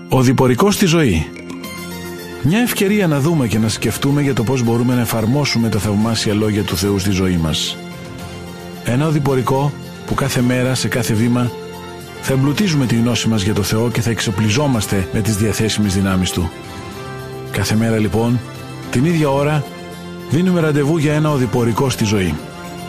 Ο διπορικός στη ζωή. Μια ευκαιρία να δούμε και να σκεφτούμε για το πώς μπορούμε να εφαρμόσουμε τα θαυμάσια λόγια του Θεού στη ζωή μας. Ένα οδηπορικό που κάθε μέρα, σε κάθε βήμα, θα εμπλουτίζουμε τη γνώση μας για το Θεό και θα εξοπλιζόμαστε με τις διαθέσιμες δυνάμεις Του. Κάθε μέρα λοιπόν, την ίδια ώρα, δίνουμε ραντεβού για ένα οδηπορικό στη ζωή.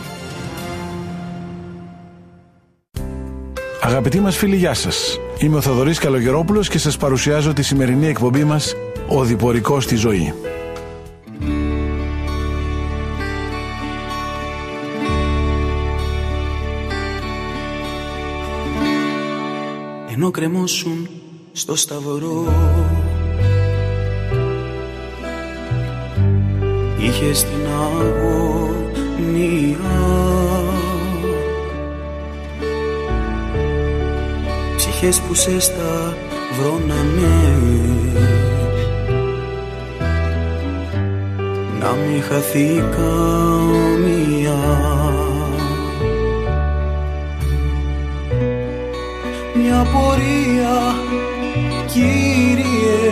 Αγαπητοί μας φίλοι, γεια σας. Είμαι ο Θοδωρής Καλογερόπουλος και σας παρουσιάζω τη σημερινή εκπομπή μας «Ο Διπορικός στη ζωή». Ενώ κρεμόσουν στο σταυρό, είχες την αγωνία, ψυχές που σε σταυρώνανε, να μην χαθεί καμία. Μια πορεία, Κύριε,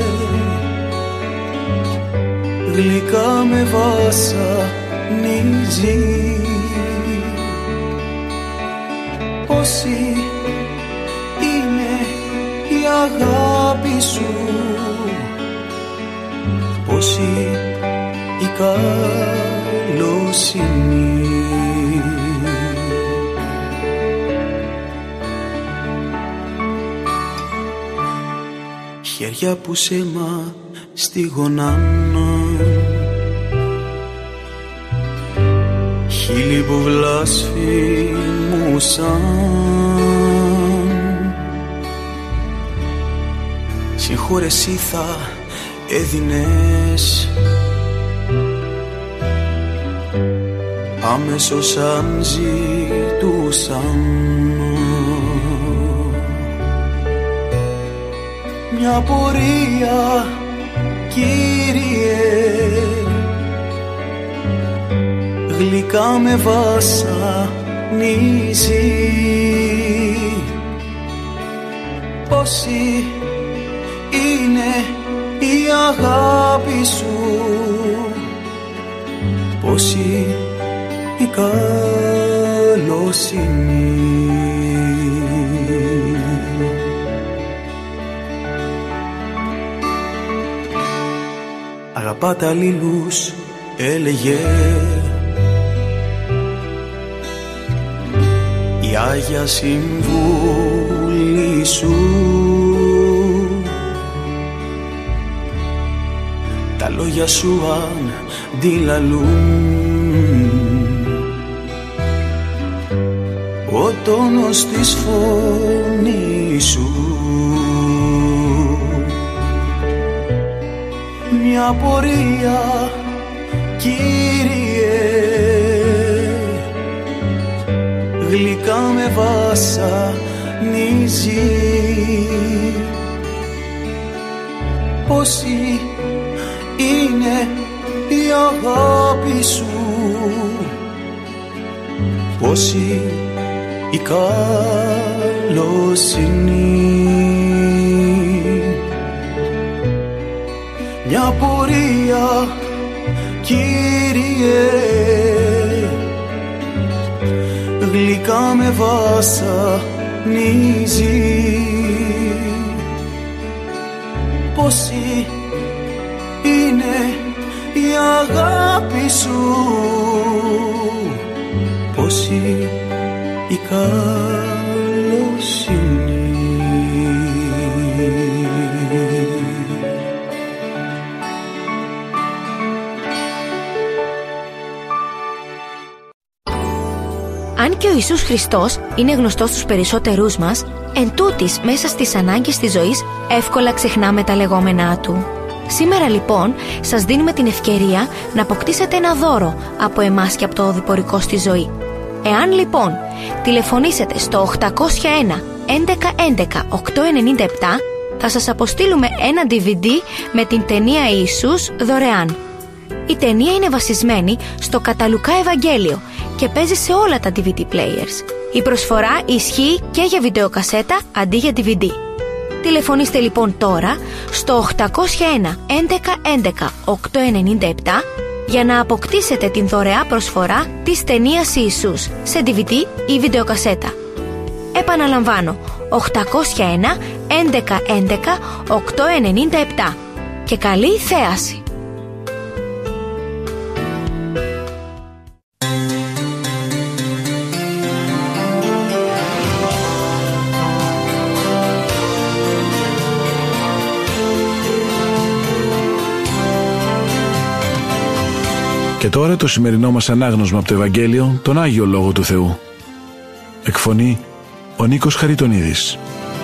γλυκά με βασανίζει. Πόση είναι η αγάπη σου, πόση η καλοσύνη. Χέρια που σε μαστιγωνάνε, χείλη που βλασφημούσαν, συγχώρεση θα έδινες αμέσως αν ζητούσαν. Μια πορεία, Κύριε, γλυκά με βασανίζει. Πόση είναι η αγάπη σου, πόση η καλοσύνη. Αγαπάτε αλλήλους, έλεγε η Άγια Συμβούλη σου. Τα λόγια σου αντιλαλούν ο τόνος της φωνής σου. Μια πορεία, Κύριε, γλυκά με βασανίζει. Πόση είναι η αγάπη σου, πόση η καλοσύνη. Μια πορεία, Κύριε, γλυκά με βασανίζει. Πόση είναι η αγάπη σου, πόση η καλοσύνη. Αν και ο Ιησούς Χριστός είναι γνωστός στους περισσότερούς μας, εν τούτης μέσα στις ανάγκες της ζωής εύκολα ξεχνάμε τα λεγόμενά Του. Σήμερα λοιπόν σας δίνουμε την ευκαιρία να αποκτήσετε ένα δώρο από εμάς και από το οδηπορικό στη ζωή. Εάν λοιπόν τηλεφωνήσετε στο 801 11 11 897, θα σας αποστείλουμε ένα DVD με την ταινία Ιησούς δωρεάν. Η ταινία είναι βασισμένη στο κατά Λουκά Ευαγγέλιο και παίζει σε όλα τα DVD players. Η προσφορά ισχύει και για βιντεοκασέτα αντί για DVD. Τηλεφωνήστε λοιπόν τώρα στο 801 11 11 897 για να αποκτήσετε την δωρεά προσφορά της ταινίας Ιησούς σε DVD ή βιντεοκασέτα. Επαναλαμβάνω, 801 11 11 897 και καλή θέαση. Και τώρα το σημερινό μας ανάγνωσμα από το Ευαγγέλιο, τον Άγιο Λόγο του Θεού. Εκφωνεί ο Νίκος Χαριτονίδης.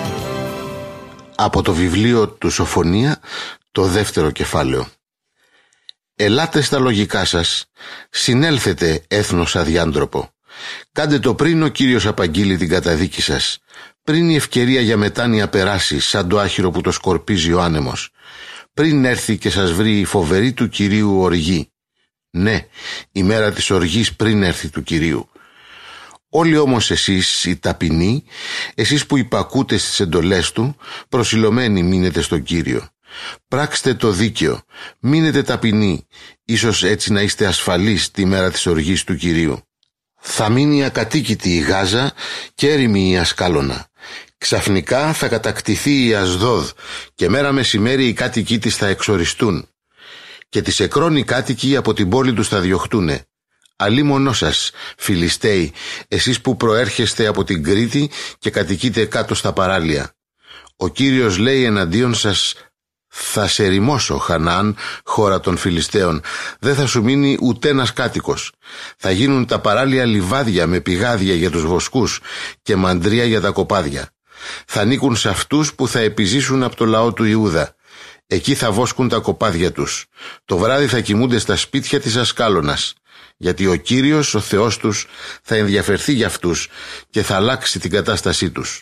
Από το βιβλίο του Σοφονία, το 2ο κεφάλαιο. Ελάτε στα λογικά σας, συνέλθετε έθνος αδιάντροπο. Κάντε το πριν ο Κύριος απαγγείλει την καταδίκη σας, πριν η ευκαιρία για μετάνοια περάσει σαν το άχυρο που το σκορπίζει ο άνεμος, πριν έρθει και σας βρει η φοβερή του Κυρίου οργή. Ναι, η μέρα της οργής πριν έρθει του Κυρίου. Όλοι όμως εσείς οι ταπεινοί, εσείς που υπακούτε στις εντολές του, προσιλωμένοι μείνετε στον Κύριο. Πράξτε το δίκαιο, μείνετε ταπεινοί, ίσως έτσι να είστε ασφαλείς τη μέρα της οργής του Κυρίου. Θα μείνει ακατοίκητη η Γάζα και έρημη η Ασκάλωνα. Ξαφνικά θα κατακτηθεί η Ασδόδ και μέρα μεσημέρι οι κάτοικοι της θα εξοριστούν. Και τις εκρώνοι κάτοικοι από την πόλη τους θα διωχτούνε. Αλίμονό σας, Φιλιστέοι, εσείς που προέρχεστε από την Κρήτη και κατοικείτε κάτω στα παράλια. Ο Κύριος λέει εναντίον σας, θα σε ερημώσω, Χαναάν, χώρα των Φιλιστέων, δεν θα σου μείνει ουδένας κάτοικος. Θα γίνουν τα παράλια λιβάδια με πηγάδια για τους βοσκούς και μαντρία για τα κοπάδια. Θα ανήκουν σε αυτούς που θα επιζήσουν από το λαό του Ιούδα. Εκεί θα βόσκουν τα κοπάδια τους. Το βράδυ θα κοιμούνται στα σπίτια της Ασκάλωνας. Γιατί ο Κύριος, ο Θεός τους, θα ενδιαφερθεί για αυτούς και θα αλλάξει την κατάστασή τους.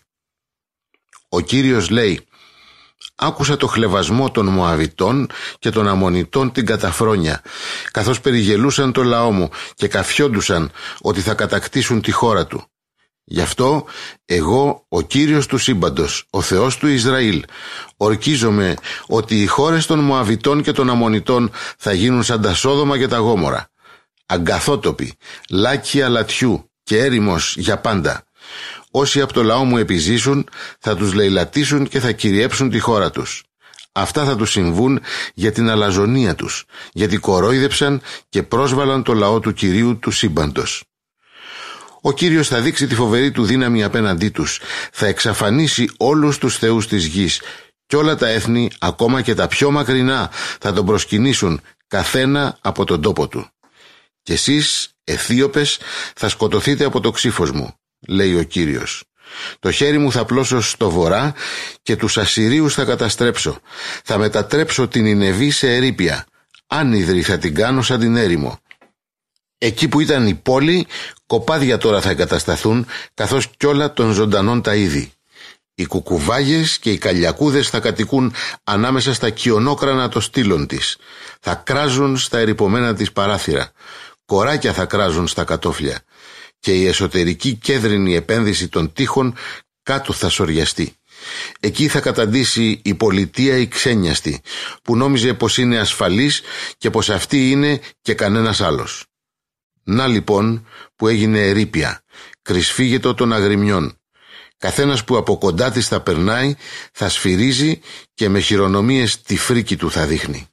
Ο Κύριος λέει, άκουσα το χλευασμό των Μωαβιτών και των Αμμονιτών την καταφρόνια, καθώς περιγελούσαν το λαό μου και καφιόντουσαν ότι θα κατακτήσουν τη χώρα του. Γι' αυτό εγώ, ο Κύριος του σύμπαντος, ο Θεός του Ισραήλ, ορκίζομαι ότι οι χώρες των Μωαβιτών και των Αμμονιτών θα γίνουν σαν τα Σόδομα και τα Γόμορα, αγκαθότοποι, λάκια λατιού και έρημος για πάντα. Όσοι από το λαό μου επιζήσουν θα τους λαιλατίσουν και θα κυριέψουν τη χώρα τους. Αυτά θα τους συμβούν για την αλαζονία τους, γιατί κορόιδεψαν και πρόσβαλαν το λαό του Κυρίου του σύμπαντος. Ο Κύριος θα δείξει τη φοβερή του δύναμη απέναντί τους, θα εξαφανίσει όλους τους θεούς της γης και όλα τα έθνη, ακόμα και τα πιο μακρινά, θα τον προσκυνήσουν, καθένα από τον τόπο του. Και εσείς, Αιθίωπες, θα σκοτωθείτε από το ξύφος μου, λέει ο Κύριος. Το χέρι μου θα πλώσω στο βορρά και τους Ασσυρίους θα καταστρέψω. Θα μετατρέψω την Νινεβή σε ερείπια. Άνυδρη θα την κάνω σαν την έρημο. Εκεί που ήταν η πόλη, κοπάδια τώρα θα εγκατασταθούν, καθώς κι όλα των ζωντανών τα είδη. Οι κουκουβάγες και οι καλιακούδες θα κατοικούν ανάμεσα στα κοιονόκρανα των στήλων της. Θα κράζουν στα ερειπωμένα της παράθυρα. Κοράκια θα κράζουν στα κατόφλια. Και η εσωτερική κέδρινη επένδυση των τείχων κάτω θα σοριαστεί. Εκεί θα καταντήσει η πολιτεία η ξένιαστη, που νόμιζε πως είναι ασφαλής και πως αυτή είναι και κανένας άλλος. Να λοιπόν που έγινε ερείπια, κρυσφύγετο των αγριμιών. Καθένας που από κοντά της θα περνάει θα σφυρίζει και με χειρονομίες τη φρίκη του θα δείχνει.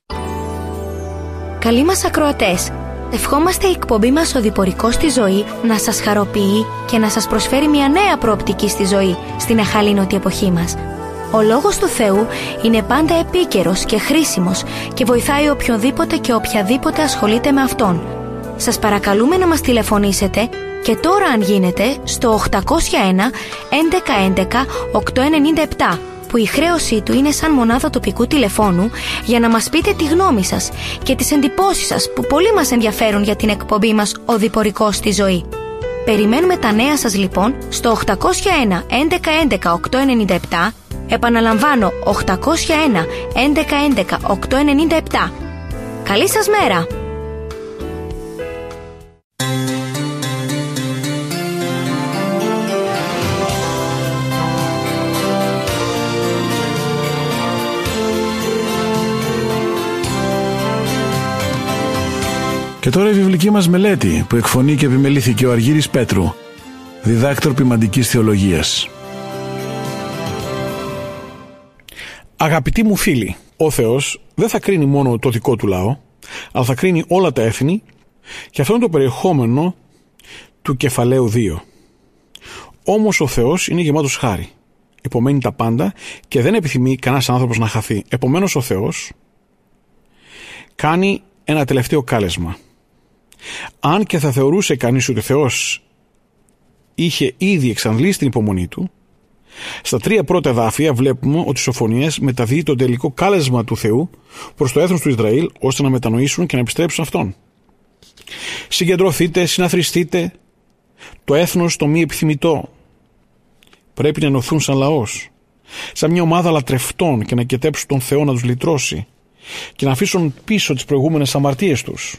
Καλοί μας ακροατές, ευχόμαστε η εκπομπή μας «Οδηπορικός στη ζωή» να σας χαροποιεί και να σας προσφέρει μια νέα προοπτική στη ζωή στην εχαλήνωτη εποχή μας. Ο Λόγος του Θεού είναι πάντα επίκαιρος και χρήσιμος και βοηθάει οποιονδήποτε και οποιαδήποτε ασχολείται με Αυτόν. Σας παρακαλούμε να μας τηλεφωνήσετε και τώρα αν γίνεται στο 801 11 11 897 που η χρέωσή του είναι σαν μονάδα τοπικού τηλεφώνου για να μας πείτε τη γνώμη σας και τις εντυπώσεις σας που πολύ μας ενδιαφέρουν για την εκπομπή μας «Οδηπορικός στη ζωή». Περιμένουμε τα νέα σας λοιπόν στο 801 11 11 897, επαναλαμβάνω 801 11 11 897. Καλή σας μέρα! Και τώρα η βιβλική μας μελέτη που εκφωνεί και επιμελήθηκε ο Αργύρης Πέτρου, διδάκτορ ποιμαντικής θεολογίας. Αγαπητοί μου φίλοι, ο Θεός δεν θα κρίνει μόνο το δικό του λαό, αλλά θα κρίνει όλα τα έθνη, και αυτό είναι το περιεχόμενο του κεφαλαίου 2. Όμως ο Θεός είναι γεμάτος χάρη, υπομένει τα πάντα και δεν επιθυμεί κανένας άνθρωπος να χαθεί. Επομένως ο Θεός κάνει ένα τελευταίο κάλεσμα. Αν και θα θεωρούσε κανείς ότι ο Θεός είχε ήδη εξαντλήσει την υπομονή του, στα 3 πρώτα εδάφια βλέπουμε ότι οι Σοφονίες μεταδίδει το τελικό κάλεσμα του Θεού προς το έθνος του Ισραήλ, ώστε να μετανοήσουν και να επιστρέψουν αυτόν. Συγκεντρωθείτε, συναθριστείτε, το έθνος το μη επιθυμητό. Πρέπει να ενωθούν σαν λαός, σαν μια ομάδα λατρευτών, και να κοιτέψουν τον Θεό να τους λυτρώσει και να αφήσουν πίσω τις προηγούμενες αμαρτίες τους.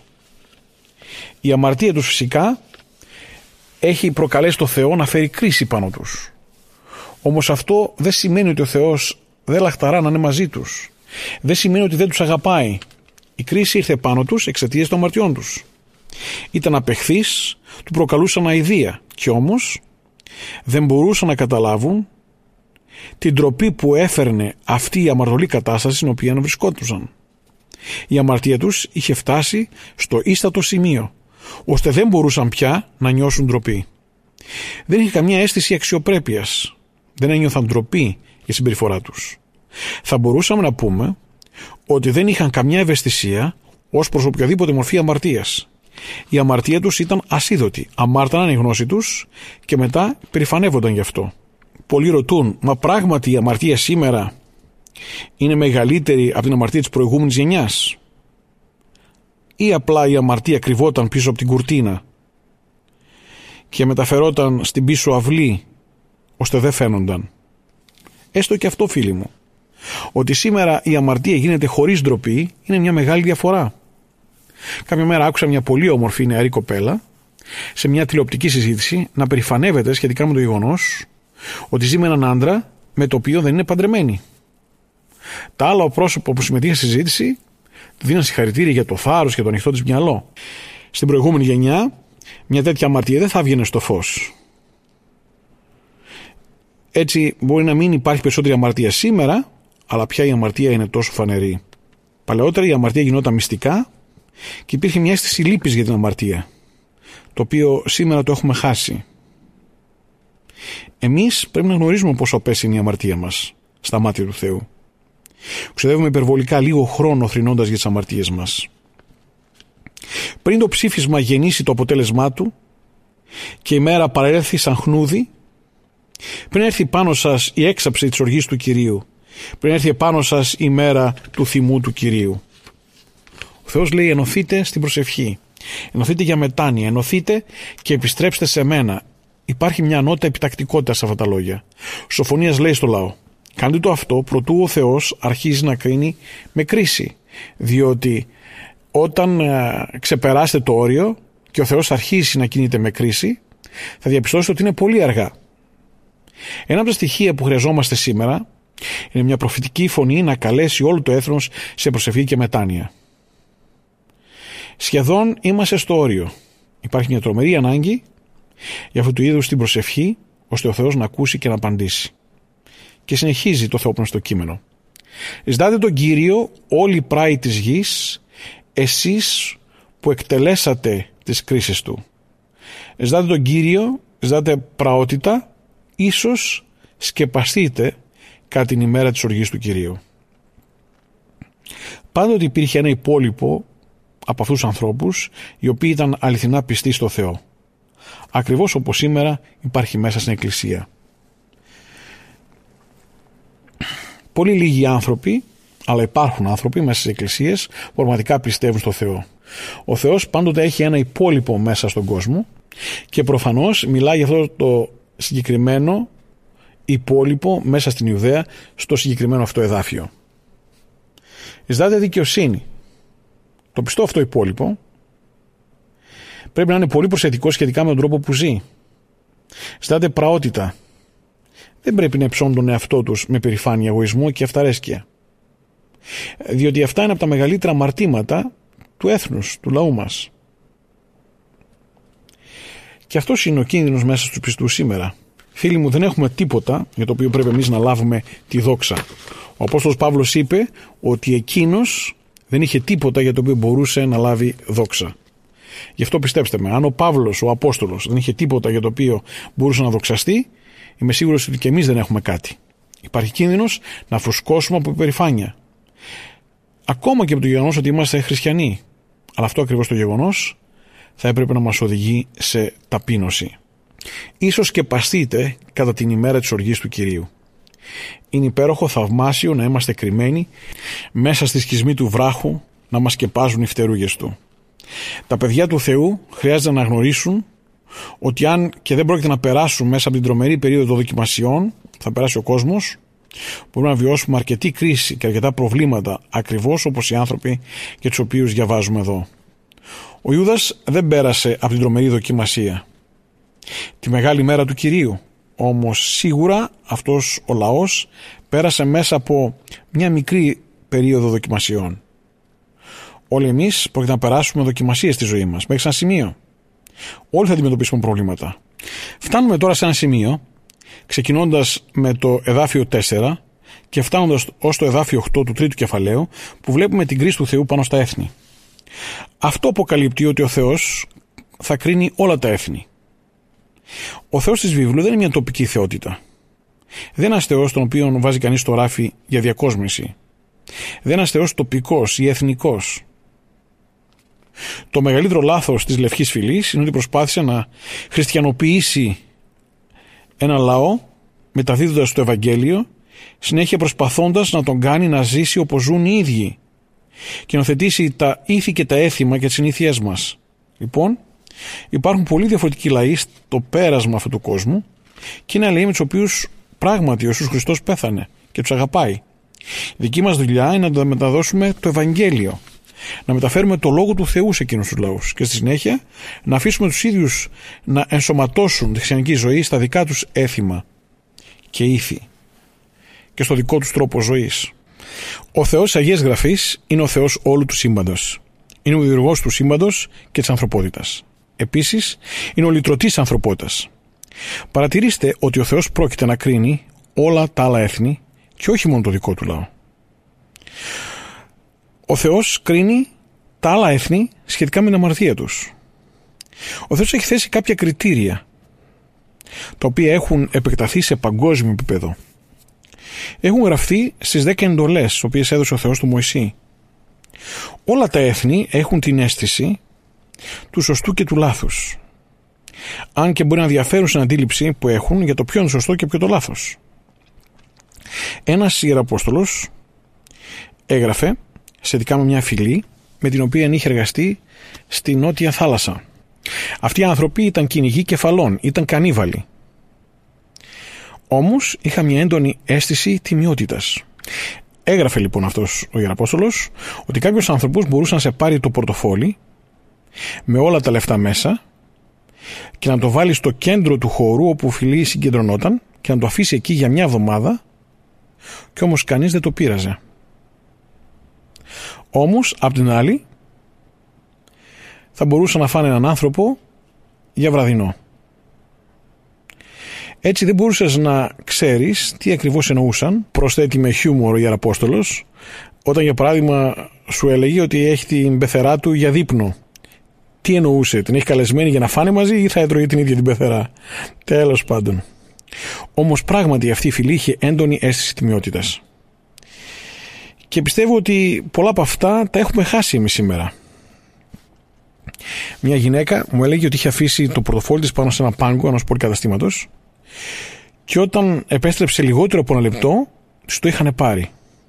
Η αμαρτία τους φυσικά έχει προκαλέσει το Θεό να φέρει κρίση πάνω τους. Όμως αυτό δεν σημαίνει ότι ο Θεός δεν λαχταρά να είναι μαζί τους. Δεν σημαίνει ότι δεν τους αγαπάει. Η κρίση ήρθε πάνω τους εξαιτίας των αμαρτιών τους. Ήταν απεχθείς, του προκαλούσαν αηδία, και όμως δεν μπορούσαν να καταλάβουν την ντροπή που έφερνε αυτή η αμαρτωλή κατάσταση στην οποία βρισκόντουσαν. Η αμαρτία τους είχε φτάσει στο ίστατο σημείο, ώστε δεν μπορούσαν πια να νιώσουν ντροπή. Δεν είχε καμία αίσθηση αξιοπρέπειας. Δεν ένιωθαν ντροπή για συμπεριφορά τους. Θα μπορούσαμε να πούμε ότι δεν είχαν καμιά ευαισθησία ως προς οποιαδήποτε μορφή αμαρτίας. Η αμαρτία τους ήταν ασίδωτη. Αμάρταναν η γνώση τους και μετά περηφανεύονταν γι' αυτό. Πολλοί ρωτούν, μα πράγματι η αμαρτία σήμερα είναι μεγαλύτερη από την αμαρτία της προηγούμενης γενιάς, ή απλά η αμαρτία κρυβόταν πίσω από την κουρτίνα και μεταφερόταν στην πίσω αυλή ώστε δεν φαίνονταν? Έστω και αυτό, φίλοι μου, ότι σήμερα η αμαρτία γίνεται χωρίς ντροπή, είναι μια μεγάλη διαφορά. Κάποια μέρα άκουσα μια πολύ όμορφη νεαρή κοπέλα σε μια τηλεοπτική συζήτηση να περηφανεύεται σχετικά με το γεγονός ότι ζει με έναν άντρα με το οποίο δεν είναι παντρεμένη. Τα άλλα πρόσωπα που συμμετείχαν στη συζήτηση δίναν συγχαρητήρια για το θάρρος και το ανοιχτό της μυαλό. Στην προηγούμενη γενιά μια τέτοια αμαρτία δεν θα βγαίνει στο φως. Έτσι μπορεί να μην υπάρχει περισσότερη αμαρτία σήμερα, αλλά πια η αμαρτία είναι τόσο φανερή. Παλαιότερα η αμαρτία γινόταν μυστικά και υπήρχε μια αίσθηση λύπης για την αμαρτία, το οποίο σήμερα το έχουμε χάσει. Εμείς πρέπει να γνωρίζουμε πόσο απέσια είναι η αμαρτία μας στα μάτια του Θεού. Ξοδεύουμε υπερβολικά λίγο χρόνο θρηνώντας για τις αμαρτίες μας. Πριν το ψήφισμα γεννήσει το αποτέλεσμά του και η μέρα παρέλθει σαν χνούδι, πριν έρθει πάνω σας η έξαψη της οργής του Κυρίου, πριν έρθει επάνω σας η μέρα του θυμού του Κυρίου. Ο Θεός λέει, ενωθείτε στην προσευχή, ενωθείτε για μετάνοια, ενωθείτε και επιστρέψτε σε μένα. Υπάρχει μια ανώτατη επιτακτικότητα σε αυτά τα λόγια. Σοφονίας λέει στο λαό, κάντε το αυτό προτού ο Θεός αρχίζει να κρίνει με κρίση, διότι όταν ξεπεράσετε το όριο και ο Θεός αρχίσει να κινείται με κρίση, θα διαπιστώσετε ότι είναι πολύ αργά. Ένα από τα στοιχεία που χρειαζόμαστε σήμερα είναι μια προφητική φωνή να καλέσει όλο το έθνος σε προσευχή και μετάνοια. Σχεδόν είμαστε στο όριο. Υπάρχει μια τρομερή ανάγκη για αυτού του είδους την προσευχή, ώστε ο Θεός να ακούσει και να απαντήσει. Και συνεχίζει το Θεόπνευμα στο κείμενο. Ζητάτε τον Κύριο όλοι οι πράοι της γης, εσείς που εκτελέσατε τις κρίσεις του. Ζητάτε τον Κύριο, ζητάτε πραότητα, ίσως σκεπαστείτε κατά την ημέρα της οργής του Κυρίου. Πάντοτε υπήρχε ένα υπόλοιπο από αυτούς τους ανθρώπους οι οποίοι ήταν αληθινά πιστοί στο Θεό. Ακριβώς όπως σήμερα υπάρχει μέσα στην Εκκλησία. Πολύ λίγοι άνθρωποι, αλλά υπάρχουν άνθρωποι μέσα στις εκκλησίες που πραγματικά πιστεύουν στο Θεό. Ο Θεός πάντοτε έχει ένα υπόλοιπο μέσα στον κόσμο και προφανώς μιλάει για αυτό το συγκεκριμένο υπόλοιπο μέσα στην Ιουδαία, στο συγκεκριμένο αυτό εδάφιο. Ζητάτε δικαιοσύνη. Το πιστό αυτό υπόλοιπο πρέπει να είναι πολύ προσεκτικό σχετικά με τον τρόπο που ζει. Ζητάτε πραότητα. Δεν πρέπει να υψώνουν τον εαυτό τους με περηφάνεια, εγωισμό και αυταρέσκεια. Διότι αυτά είναι από τα μεγαλύτερα αμαρτήματα του έθνους, του λαού μας. Και αυτός είναι ο κίνδυνος μέσα στους πιστούς σήμερα. Φίλοι μου, δεν έχουμε τίποτα για το οποίο πρέπει εμείς να λάβουμε τη δόξα. Ο Απόστολος Παύλος είπε ότι εκείνος δεν είχε τίποτα για το οποίο μπορούσε να λάβει δόξα. Γι' αυτό πιστέψτε με, αν ο Παύλος, ο Απόστολος, δεν είχε τίποτα για το οποίο μπορούσε να δοξαστεί, είμαι σίγουρος ότι και εμείς δεν έχουμε κάτι. Υπάρχει κίνδυνος να φουσκώσουμε από υπερηφάνεια. Ακόμα και από το γεγονός ότι είμαστε χριστιανοί. Αλλά αυτό ακριβώς το γεγονός θα έπρεπε να μας οδηγεί σε ταπείνωση. Ίσως σκεπαστείτε κατά την ημέρα της οργής του Κυρίου. Είναι υπέροχο, θαυμάσιο να είμαστε κρυμμένοι μέσα στη σκισμή του βράχου, να μας σκεπάζουν οι φτερούγες του. Τα παιδιά του Θεού χρειάζεται να γνωρίσουν ότι αν και δεν πρόκειται να περάσουν μέσα από την τρομερή περίοδο δοκιμασιών, θα περάσει ο κόσμος, μπορούμε να βιώσουμε αρκετή κρίση και αρκετά προβλήματα, ακριβώς όπως οι άνθρωποι για τους οποίους διαβάζουμε εδώ. Ο Ιούδας δεν πέρασε από την τρομερή δοκιμασία, τη μεγάλη μέρα του Κυρίου, όμως σίγουρα αυτός ο λαός πέρασε μέσα από μια μικρή περίοδο δοκιμασιών. Όλοι εμείς πρόκειται να περάσουμε δοκιμασίες στη ζωή μας, μέχρι σε ένα σημείο. Όλοι θα αντιμετωπίσουμε προβλήματα. Φτάνουμε τώρα σε ένα σημείο, ξεκινώντας με το εδάφιο 4 και φτάνοντας ως το εδάφιο 8 του τρίτου κεφαλαίου, που βλέπουμε την κρίση του Θεού πάνω στα έθνη. Αυτό αποκαλύπτει ότι ο Θεός θα κρίνει όλα τα έθνη. Ο Θεός της βίβλου δεν είναι μια τοπική θεότητα. Δεν είναι ένας Θεός τον οποίο βάζει κανείς στο ράφι για διακόσμηση. Δεν είναι ένας Θεός τοπικός ή εθνικός. Το μεγαλύτερο λάθος της Λευκής Φυλής είναι ότι προσπάθησε να χριστιανοποιήσει ένα λαό μεταδίδοντας το Ευαγγέλιο, συνέχεια προσπαθώντας να τον κάνει να ζήσει όπως ζουν οι ίδιοι και να θετήσει τα ήθη και τα έθιμα και τις συνήθειές μας. Λοιπόν, υπάρχουν πολύ διαφορετικοί λαοί στο πέρασμα αυτού του κόσμου και είναι λαοί με τους οποίους πράγματι ο Ιησούς Χριστός πέθανε και τους αγαπάει. Η δική μας δουλειά είναι να μεταδώσουμε το Ευαγγέλιο, να μεταφέρουμε το Λόγο του Θεού σε εκείνους τους λαούς και στη συνέχεια να αφήσουμε τους ίδιους να ενσωματώσουν τη χριστιανική ζωή στα δικά τους έθιμα και ήθη και στο δικό τους τρόπο ζωής. Ο Θεός της Αγίας Γραφής είναι ο Θεός όλου του σύμπαντος. Είναι ο δημιουργός του σύμπαντος και της ανθρωπότητας. Επίσης, είναι ο λυτρωτής της ανθρωπότητας. Παρατηρήστε ότι ο Θεός πρόκειται να κρίνει όλα τα άλλα έθνη και όχι μόνο το δικό του λαό. Ο Θεός κρίνει τα άλλα έθνη σχετικά με την αμαρτία τους. Ο Θεός έχει θέσει κάποια κριτήρια, τα οποία έχουν επεκταθεί σε παγκόσμιο επίπεδο. Έχουν γραφτεί στις 10 εντολές, τις οποίες έδωσε ο Θεός του Μωυσή. Όλα τα έθνη έχουν την αίσθηση του σωστού και του λάθους. Αν και μπορεί να διαφέρουν στην αντίληψη που έχουν για το ποιο είναι σωστό και ποιο το λάθος. Ένας ιεραπόστολος έγραφε σχετικά με μια φυλή με την οποία είχε εργαστεί στη Νότια Θάλασσα. Αυτοί οι άνθρωποι ήταν κυνηγοί κεφαλών, ήταν κανίβαλοι. Όμως είχαν μια έντονη αίσθηση τιμιότητας. Έγραφε λοιπόν αυτός ο Ιεραπόστολος ότι κάποιος άνθρωπος μπορούσε να σε πάρει το πορτοφόλι με όλα τα λεφτά μέσα και να το βάλει στο κέντρο του χώρου όπου η φυλή συγκεντρωνόταν και να το αφήσει εκεί για μια εβδομάδα και όμως κανείς δεν το πείραζε. Όμως, απ' την άλλη, θα μπορούσαν να φάνε έναν άνθρωπο για βραδινό. Έτσι δεν μπορούσες να ξέρεις τι ακριβώς εννοούσαν, προσθέτει με χιούμορ ο Ιεραπόστολος, όταν για παράδειγμα σου έλεγε ότι έχει την πεθερά του για δείπνο. Τι εννοούσε, την έχει καλεσμένη για να φάνε μαζί ή θα έτρωγε την ίδια την πεθερά? Τέλος πάντων. Όμως πράγματι αυτή η φυλή είχε έντονη αίσθηση τιμιότητας. Και πιστεύω ότι πολλά από αυτά τα έχουμε χάσει εμείς σήμερα. Μια γυναίκα μου έλεγε ότι είχε αφήσει το πορτοφόλι της πάνω σε ένα πάγκο ενός πολυκαταστήματος και όταν επέστρεψε λιγότερο από ένα λεπτό της το είχαν πάρει.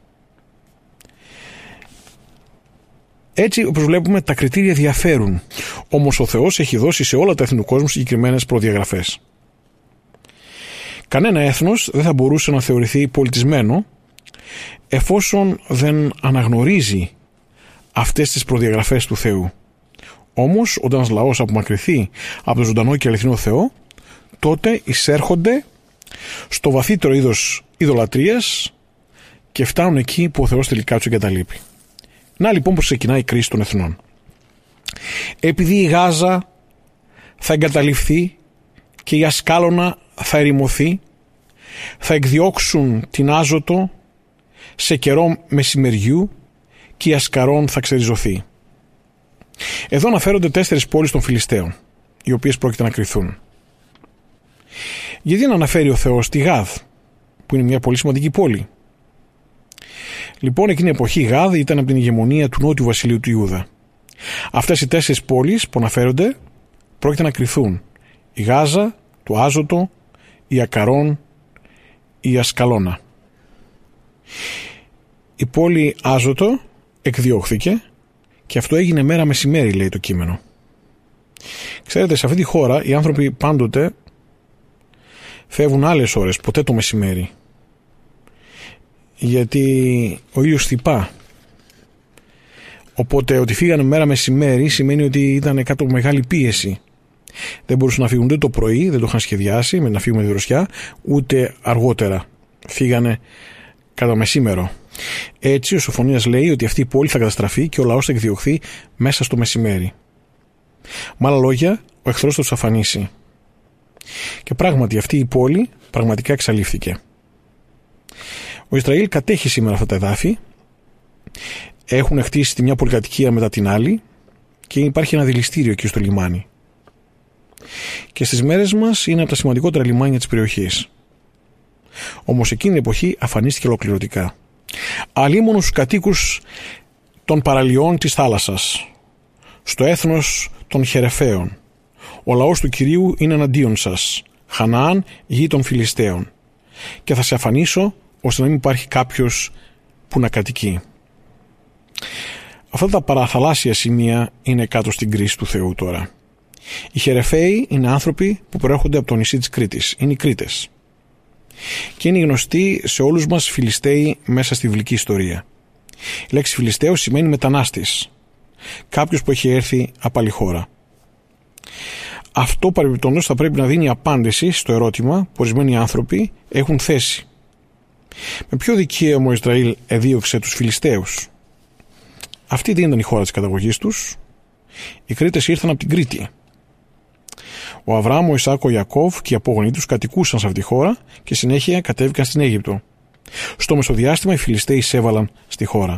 Έτσι, όπως βλέπουμε, τα κριτήρια διαφέρουν. Όμως ο Θεός έχει δώσει σε όλα τα έθνη του κόσμου συγκεκριμένες προδιαγραφές. Κανένα έθνος δεν θα μπορούσε να θεωρηθεί πολιτισμένο εφόσον δεν αναγνωρίζει αυτές τις προδιαγραφές του Θεού. Όμως, όταν ένας λαός απομακρυνθεί από τον ζωντανό και αληθινό Θεό, τότε εισέρχονται στο βαθύτερο είδος ειδωλατρίας και φτάνουν εκεί που ο Θεός τελικά τους εγκαταλείπει. Να λοιπόν πως ξεκινάει η κρίση των εθνών. Επειδή η Γάζα θα εγκαταλειφθεί και η Ασκάλωνα θα ερημωθεί, θα εκδιώξουν την Άζωτο σε καιρό μεσημεριού και η Ασκαρών θα ξεριζωθεί. Εδώ αναφέρονται 4 πόλεις των Φιλιστέων, οι οποίες πρόκειται να κριθούν. Γιατί να αναφέρει ο Θεός τη Γάδ, που είναι μια πολύ σημαντική πόλη? Λοιπόν, εκείνη η εποχή η Γάδ ήταν από την ηγεμονία του νότιου βασιλείου του Ιούδα. Αυτές οι 4 πόλεις που αναφέρονται πρόκειται να κριθούν: η Γάζα, το Άζωτο, η Ακαρών, η Ασκαλώνα. Η πόλη Άζωτο εκδιώχθηκε και αυτό έγινε μέρα μεσημέρι, λέει το κείμενο. Ξέρετε, σε αυτή τη χώρα οι άνθρωποι πάντοτε φεύγουν άλλες ώρες, ποτέ το μεσημέρι, γιατί ο ήλιος χτυπά. Οπότε ότι φύγανε μέρα μεσημέρι σημαίνει ότι ήταν κάτω από μεγάλη πίεση. Δεν μπορούσαν να φύγουν ούτε το πρωί, δεν το είχαν σχεδιάσει με να φύγουμε τη δροσιά, ούτε αργότερα. Φύγανε κατά μεσήμερο. Έτσι ο Σοφωνίας λέει ότι αυτή η πόλη θα καταστραφεί και ο λαός θα εκδιωχθεί μέσα στο μεσημέρι. Με άλλα λόγια, ο εχθρός θα τους αφανίσει. Και πράγματι αυτή η πόλη πραγματικά εξαλείφθηκε. Ο Ισραήλ κατέχει σήμερα αυτά τα εδάφη. Έχουν χτίσει τη μια πολυκατοικία μετά την άλλη και υπάρχει ένα δηληστήριο εκεί στο λιμάνι. Και στις μέρες μας είναι από τα σημαντικότερα λιμάνια της περιοχής. Όμως εκείνη την εποχή αφανίστηκε ολοκληρωτικά. Αλίμονο στους κατοίκους των παραλιών της θάλασσας, στο έθνος των Χερεφαίων. Ο λαός του Κυρίου είναι εναντίον σας, Χαναάν, γη των Φιλιστέων, και θα σε αφανίσω ώστε να μην υπάρχει κάποιος που να κατοικεί. Αυτά τα παραθαλάσσια σημεία είναι κάτω στην κρίση του Θεού τώρα. Οι Χερεφαίοι είναι άνθρωποι που προέρχονται από το νησί της Κρήτης, είναι οι Κρήτες. Και είναι γνωστοί σε όλους μας Φιλιστέοι μέσα στη βιβλική ιστορία. Η λέξη Φιλιστέος σημαίνει μετανάστης, κάποιος που έχει έρθει από άλλη χώρα. Αυτό παρεμπιπτόντως θα πρέπει να δίνει απάντηση στο ερώτημα που ορισμένοι άνθρωποι έχουν θέσει. Με ποιο δικαίωμα ο Ισραήλ εδίωξε τους Φιλιστέους? Αυτή δεν ήταν η χώρα της καταγωγής τους. Οι Κρήτες ήρθαν από την Κρήτη. Ο Αβραάμ, ο Ισάκ, ο Ιακώβ και οι απόγονοι τους κατοικούσαν σε αυτή τη χώρα και συνέχεια κατέβηκαν στην Αίγυπτο. Στο μεσοδιάστημα οι Φιλιστέοι εισέβαλαν στη χώρα.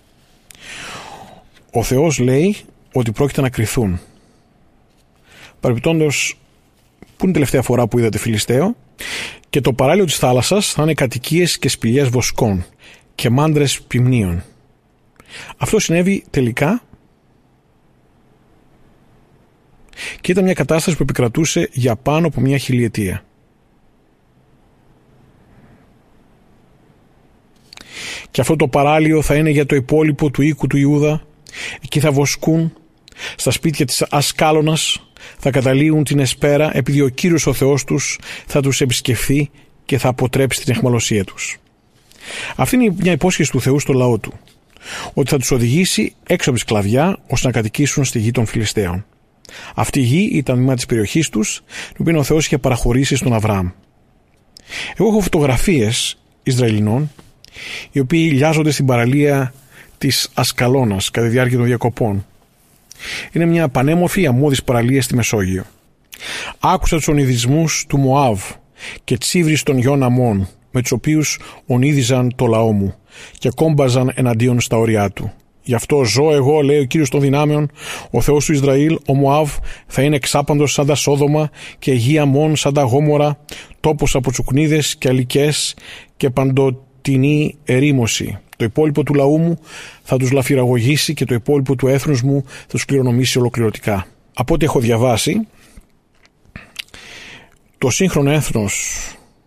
Ο Θεός λέει ότι πρόκειται να κριθούν. Παρεμπιπτόντως, πού είναι η τελευταία φορά που είδατε Φιλιστέο? Και το παράλιο της θάλασσας θα είναι κατοικίες και σπηλιές βοσκών και μάντρες ποιμνίων. Αυτό συνέβη τελικά και ήταν μια κατάσταση που επικρατούσε για πάνω από μια χιλιετία. Και αυτό το παράλιο θα είναι για το υπόλοιπο του οίκου του Ιούδα. Εκεί θα βοσκούν, στα σπίτια της Ασκάλωνας θα καταλύουν την εσπέρα, επειδή ο Κύριος ο Θεός τους θα τους επισκεφθεί και θα αποτρέψει την αιχμαλωσία τους. Αυτή είναι μια υπόσχεση του Θεού στο λαό του, ότι θα τους οδηγήσει έξω από τη σκλαβιά ώστε να κατοικήσουν στη γη των Φιλιστέων. Αυτή η γη ήταν μια της περιοχής τους, την οποία ο Θεός είχε παραχωρήσει στον Αβραάμ. Εγώ έχω φωτογραφίες Ισραηλινών, οι οποίοι λιάζονται στην παραλία της Ασκαλώνας κατά τη διάρκεια των διακοπών. Είναι μια πανέμορφη αμμώδης παραλία στη Μεσόγειο. Άκουσα τους ονειδισμούς του Μωάβ και τσίβρις των γιών Αμών, με τους οποίους ονείδιζαν το λαό μου και κόμπαζαν εναντίον στα όρια του. Γι' αυτό ζω εγώ, λέει ο Κύριος των δυνάμεων, ο Θεός του Ισραήλ, ο Μωάβ θα είναι εξάπαντος σαν τα Σόδομα και η γη Αμών σαν τα Γόμορα, τόπος από τσουκνίδες και αλικές και παντοτινή ερήμωση. Το υπόλοιπο του λαού μου θα τους λαφυραγωγήσει και το υπόλοιπο του έθνους μου θα τους κληρονομήσει ολοκληρωτικά. Από ό,τι έχω διαβάσει, το σύγχρονο έθνος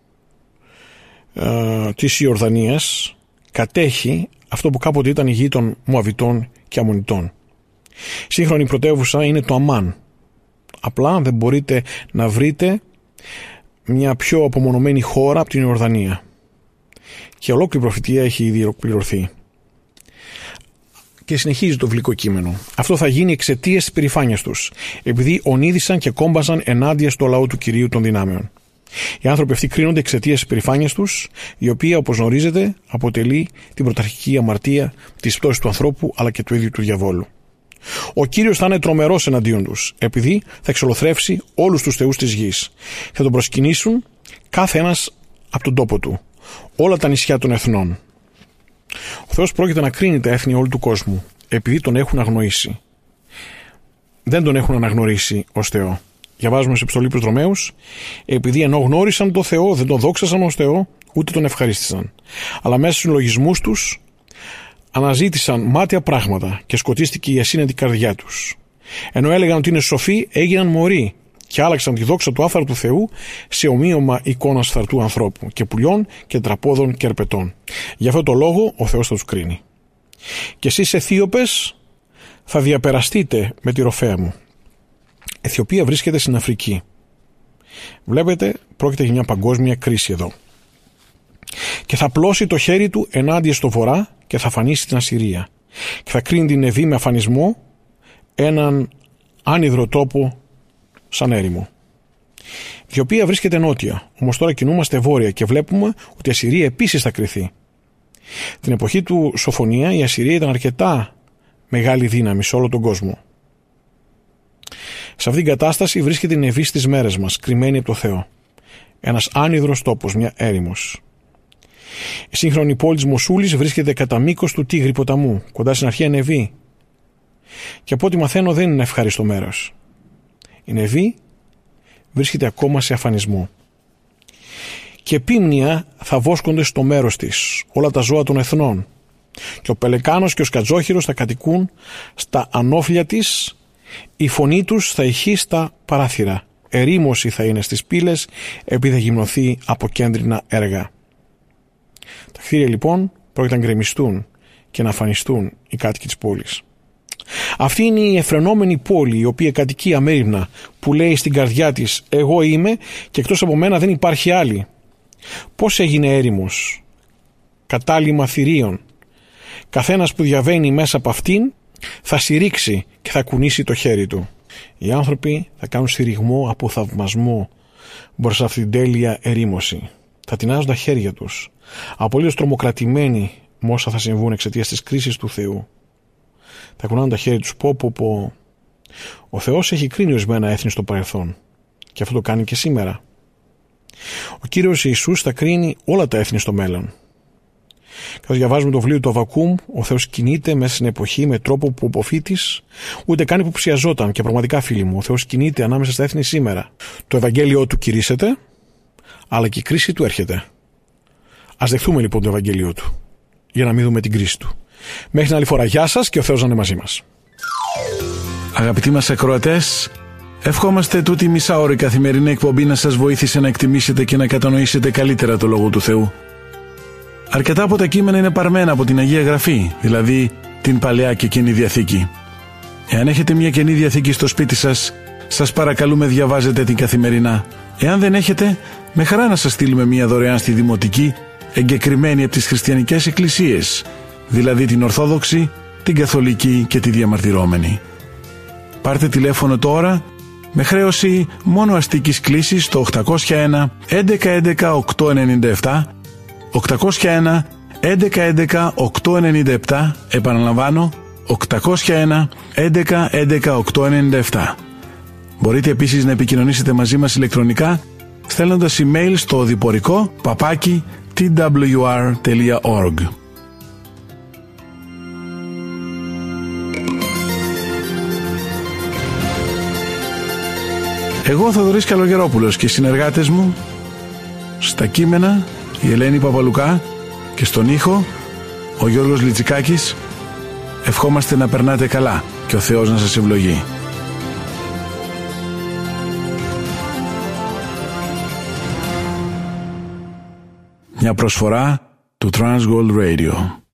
της Ιορδανίας κατέχει αυτό που κάποτε ήταν η γη των Μωαβιτών και Αμμονιτών. Σύγχρονη πρωτεύουσα είναι το Αμμάν. Απλά δεν μπορείτε να βρείτε μια πιο απομονωμένη χώρα από την Ιορδανία. Και ολόκληρη προφητεία έχει ήδη ολοκληρωθεί. Και συνεχίζει το βιβλικό κείμενο. Αυτό θα γίνει εξαιτίας της περηφάνειας τους, επειδή ονείδησαν και κόμπαζαν ενάντια στο λαό του Κυρίου των δυνάμεων. Οι άνθρωποι αυτοί κρίνονται εξαιτίας της περηφάνειας τους, η οποία, όπως γνωρίζετε, αποτελεί την πρωταρχική αμαρτία της πτώσης του ανθρώπου αλλά και του ίδιου του διαβόλου. Ο Κύριος θα είναι τρομερός εναντίον τους, επειδή θα εξολοθρεύσει όλους τους θεούς της γης. Θα τον προσκυνήσουν κάθε ένας από τον τόπο του, όλα τα νησιά των εθνών. Ο Θεός πρόκειται να κρίνει τα έθνη όλου του κόσμου, επειδή τον έχουν αγνοήσει. Δεν τον έχουν αναγνωρίσει ως Θεό. Διαβάζουμε σε επιστολή προς Ρωμαίους, επειδή ενώ γνώρισαν τον Θεό, δεν τον δόξασαν ως Θεό, ούτε τον ευχαρίστησαν. Αλλά μέσα στους λογισμούς τους αναζήτησαν μάταια πράγματα και σκοτίστηκε η ασύνετη καρδιά τους. Ενώ έλεγαν ότι είναι σοφοί, έγιναν μωροί και άλλαξαν τη δόξα του άφθαρτου Θεού σε ομοίωμα εικόνας φθαρτού ανθρώπου και πουλιών και τραπόδων και ερπετών. Γι' αυτό το λόγο ο Θεός θα τους κρίνει. Και εσείς Αιθίωπες θα διαπεραστείτε με τη ροφέα μου. Αιθιοπία βρίσκεται στην Αφρική. Βλέπετε, πρόκειται για μια παγκόσμια κρίση εδώ. Και θα πλώσει το χέρι του ενάντια στο βορρά και θα φανίσει την Ασσυρία. Και θα κρίνει την Νεβή με αφανισμό, έναν άνυδρο τόπο σαν έρημο. Η Αιθιοπία βρίσκεται νότια, όμως τώρα κινούμαστε βόρεια και βλέπουμε ότι η Ασσυρία επίσης θα κριθεί. Την εποχή του Σοφονία η Ασσυρία ήταν αρκετά μεγάλη δύναμη σε όλο τον κόσμο. Σε αυτήν την κατάσταση βρίσκεται η Νεβή στις μέρες μας, κρυμμένη από το Θεό. Ένας άνυδρος τόπος, μια έρημος. Η σύγχρονη πόλη της Μοσούλης βρίσκεται κατά μήκος του Τίγρη ποταμού, κοντά στην αρχαία Νεβή. Και από ό,τι μαθαίνω δεν είναι ευχάριστο μέρος. Η Νεβή βρίσκεται ακόμα σε αφανισμό. Και επίμνια θα βόσκονται στο μέρος της όλα τα ζώα των εθνών. Και ο πελεκάνος και ο σκατζόχυρος θα κατοικούν στα ανώφλια της, η φωνή τους θα ηχεί στα παράθυρα. Ερήμωση θα είναι στις πύλες, επειδή θα γυμνοθεί από κέντρινα έργα. Τα κτίρια λοιπόν πρόκειται να γκρεμιστούν και να αφανιστούν οι κάτοικοι της πόλης. Αυτή είναι η εφρενόμενη πόλη η οποία κατοικεί αμέριμνα, που λέει στην καρδιά της «Εγώ είμαι και εκτός από μένα δεν υπάρχει άλλη». Πώς έγινε έρημος, κατάλημα θηρίων. Καθένας που διαβαίνει μέσα από αυτήν θα συρρήξει και θα κουνήσει το χέρι του. Οι άνθρωποι θα κάνουν συρριγμό από θαυμασμό μπροστά αυτή την τέλεια ερήμωση. Θα τεινάζουν τα χέρια τους, απολύτως τρομοκρατημένοι με όσα θα συμβούν εξαιτίας της κρίσης του Θεού. Θα κουνάνε τα χέρια τους πω. Ο Θεός έχει κρίνει ορισμένα έθνη στο παρελθόν και αυτό το κάνει και σήμερα. Ο Κύριος Ιησούς θα κρίνει όλα τα έθνη στο μέλλον. Καθώς διαβάζουμε το βιβλίο του Αββακούμ, ο Θεός κινείται μέσα στην εποχή με τρόπο που ο προφήτης ούτε καν υποψιαζόταν. Και πραγματικά, φίλοι μου, ο Θεός κινείται ανάμεσα στα έθνη σήμερα. Το Ευαγγέλιο του κηρύσσεται, αλλά και η κρίση του έρχεται. Ας δεχθούμε λοιπόν το Ευαγγέλιο του, για να μην δούμε την κρίση του. Μέχρι την άλλη φορά, γεια σας και ο Θεός να είναι μαζί μας. Αγαπητοί μας ακροατές, ευχόμαστε τούτη η μισάωρη καθημερινή εκπομπή να σας βοήθησε να εκτιμήσετε και να κατανοήσετε καλύτερα το Λόγο του Θεού. Αρκετά από τα κείμενα είναι παρμένα από την Αγία Γραφή, δηλαδή την Παλαιά και Καινή Διαθήκη. Εάν έχετε μια Καινή Διαθήκη στο σπίτι σας, σας παρακαλούμε διαβάζετε την καθημερινά. Εάν δεν έχετε, με χαρά να σας στείλουμε μια δωρεάν στη Δημοτική, εγκεκριμένη από τις χριστιανικές εκκλησίες, δηλαδή την Ορθόδοξη, την Καθολική και τη Διαμαρτυρόμενη. Πάρτε τηλέφωνο τώρα με χρέωση μόνο αστικής κλήσης στο 801 1111 897, 801 1111 897, επαναλαμβάνω 801 1111 897. Μπορείτε επίσης να επικοινωνήσετε μαζί μας ηλεκτρονικά στέλνοντας email στο διπορικό @twr.org. Εγώ Θοδωρής Καλογερόπουλος και οι συνεργάτες μου στα κείμενα η Ελένη Παπαλουκά και στον ήχο ο Γιώργος Λιτσικάκης ευχόμαστε να περνάτε καλά και ο Θεός να σας ευλογεί. Μια προσφορά του Transworld Radio.